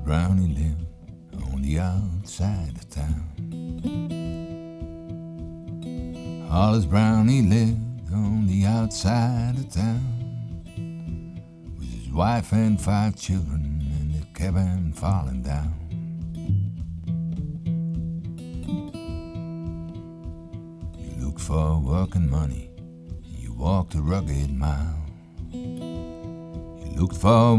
Brownie lived on the outside of town. Hollis Brownie lived on the outside of town with his wife and 5 children, and the cabin falling down. You looked for work and money, you walked a rugged mile. You looked for